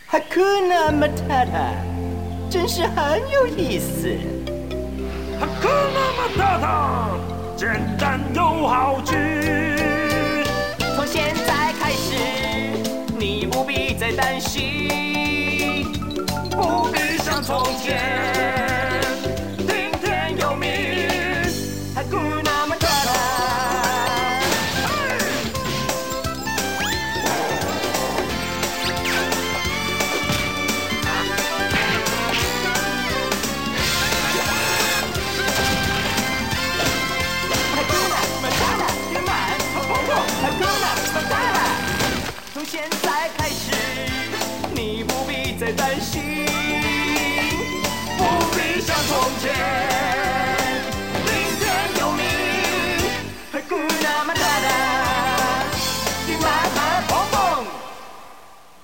Hakuna Matata，真是很有意思。 Hakuna Matata，简单又好记。 从现在开始，你不必再担心， 不必像从前听天由命。 Hakuna Matata。从现在开始，你不必再担心。